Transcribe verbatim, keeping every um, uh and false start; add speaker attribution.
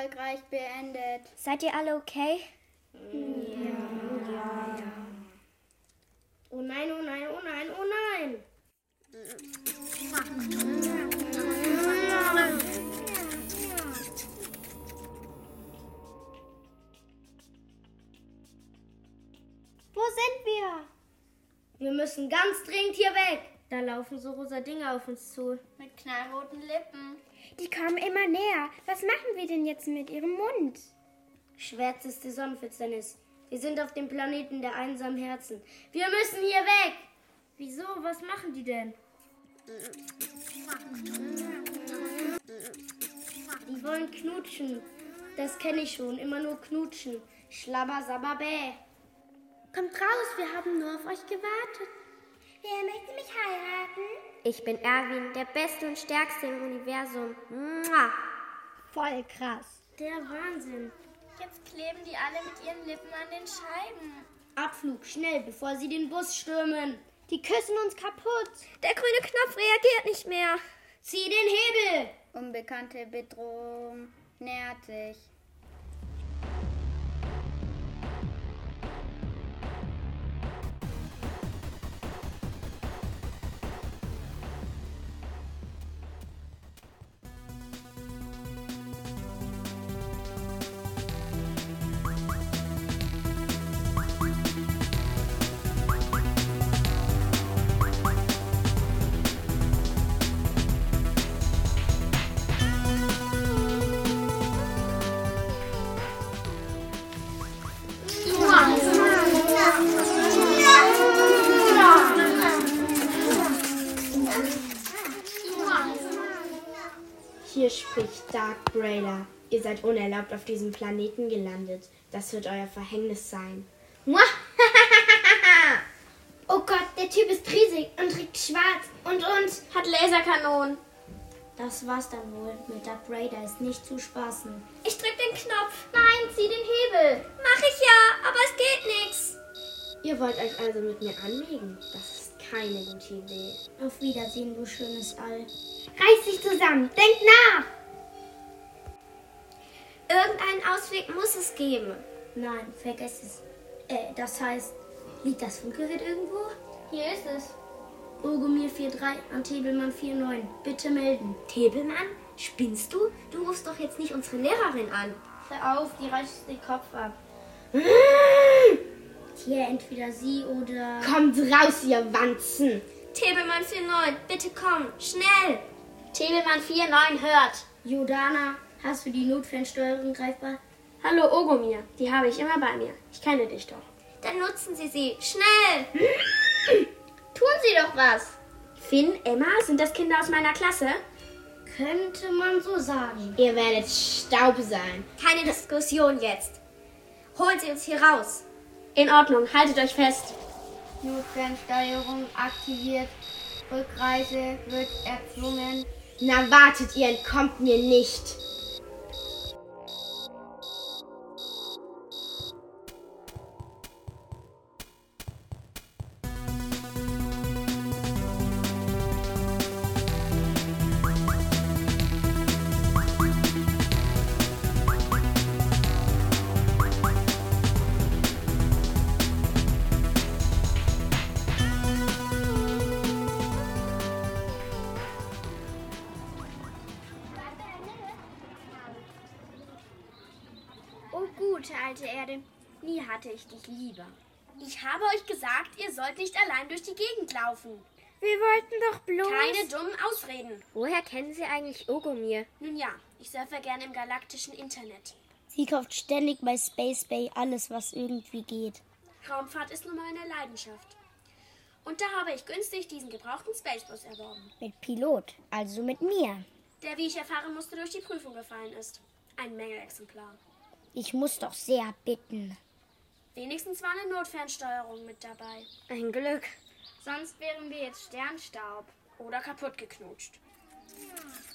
Speaker 1: erfolgreich beendet.
Speaker 2: Seid ihr alle okay?
Speaker 3: Ja. Ja. Ja. Oh nein, oh nein, oh nein, oh nein.
Speaker 2: Wo sind wir?
Speaker 3: Wir müssen ganz dringend hier weg. Da laufen so rosa Dinge auf uns zu.
Speaker 1: Mit knallroten Lippen.
Speaker 2: Die kommen immer näher. Was machen wir denn jetzt mit ihrem Mund?
Speaker 3: Schwärzeste Sonnenfinsternis. Wir sind auf dem Planeten der einsamen Herzen. Wir müssen hier weg. Wieso? Was machen die denn? Die wollen knutschen. Das kenne ich schon. Immer nur knutschen. Schlabber, sabber, bäh.
Speaker 2: Kommt raus, wir haben nur auf euch gewartet.
Speaker 4: Wer möchte mich heiraten?
Speaker 2: Ich bin Erwin, der Beste und Stärkste im Universum. Mua. Voll krass.
Speaker 3: Der Wahnsinn.
Speaker 1: Jetzt kleben die alle mit ihren Lippen an den Scheiben.
Speaker 3: Abflug, schnell, bevor sie den Bus stürmen.
Speaker 2: Die küssen uns kaputt. Der grüne Knopf reagiert nicht mehr.
Speaker 3: Zieh den Hebel.
Speaker 1: Unbekannte Bedrohung nähert sich.
Speaker 3: Hier spricht Dark Braider. Ihr seid unerlaubt auf diesem Planeten gelandet. Das wird euer Verhängnis sein.
Speaker 2: Oh Gott, der Typ ist riesig und trägt schwarz und und hat Laserkanonen.
Speaker 3: Das war's dann wohl. Mit Dark Braider ist nicht zu spaßen.
Speaker 2: Ich drück den Knopf. Nein, zieh den Hebel. Mach ich ja, aber es geht nix.
Speaker 3: Ihr wollt euch also mit mir anlegen? Das ist keine gute Idee. Auf Wiedersehen, du schönes All.
Speaker 2: Reiß dich zusammen, denk nach. Irgendeinen Ausweg muss es geben.
Speaker 3: Nein, vergesst es. Äh, das heißt, liegt das Funkgerät irgendwo?
Speaker 1: Hier ist es.
Speaker 3: Ogomir vier drei an Tebelmann vier neun. Bitte melden.
Speaker 2: Tebelmann? Spinnst du? Du rufst doch jetzt nicht unsere Lehrerin an.
Speaker 3: Hör auf, die reißt den Kopf ab. Tja, entweder sie oder...
Speaker 2: Kommt raus, ihr Wanzen. Tebelmann vier neun, bitte komm, schnell.
Speaker 1: Tebelmann vier neun hört.
Speaker 3: Jordana, hast du die Notfernsteuerung greifbar?
Speaker 2: Hallo Ogomir, die habe ich immer bei mir. Ich kenne dich doch. Dann nutzen Sie sie, schnell.
Speaker 1: Tun Sie doch was.
Speaker 2: Finn, Emma, sind das Kinder aus meiner Klasse?
Speaker 3: Könnte man so sagen.
Speaker 2: Ihr werdet Staub sein. Keine Diskussion jetzt. Holen Sie uns hier raus. In Ordnung, haltet euch fest.
Speaker 1: Notfernsteuerung aktiviert. Rückreise wird erzwungen.
Speaker 2: Na wartet, ihr entkommt mir nicht.
Speaker 4: Oh gute alte Erde, nie hatte ich dich lieber.
Speaker 2: Ich habe euch gesagt, ihr sollt nicht allein durch die Gegend laufen.
Speaker 4: Wir wollten doch bloß...
Speaker 2: Keine dummen Ausreden.
Speaker 5: Woher kennen Sie eigentlich Ogomir?
Speaker 2: Nun ja, ich surfe gerne im galaktischen Internet.
Speaker 3: Sie kauft ständig bei Space Bay alles, was irgendwie geht.
Speaker 2: Raumfahrt ist nun mal eine Leidenschaft. Und da habe ich günstig diesen gebrauchten Spacebus erworben.
Speaker 3: Mit Pilot, also mit mir.
Speaker 2: Der, wie ich erfahren musste, durch die Prüfung gefallen ist. Ein Mängelexemplar.
Speaker 3: Ich muss doch sehr bitten.
Speaker 2: Wenigstens war eine Notfernsteuerung mit dabei.
Speaker 5: Ein Glück.
Speaker 1: Sonst wären wir jetzt Sternstaub.
Speaker 2: Oder kaputt geknutscht.